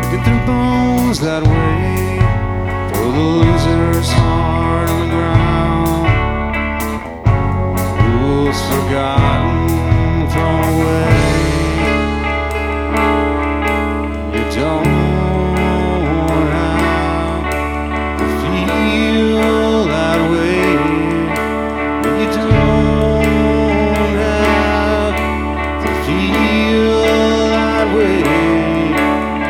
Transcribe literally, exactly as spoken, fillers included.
Get their bones that way. Throw the losers hard on the ground. Rules forgotten, thrown away. You don't have to feel that way. You don't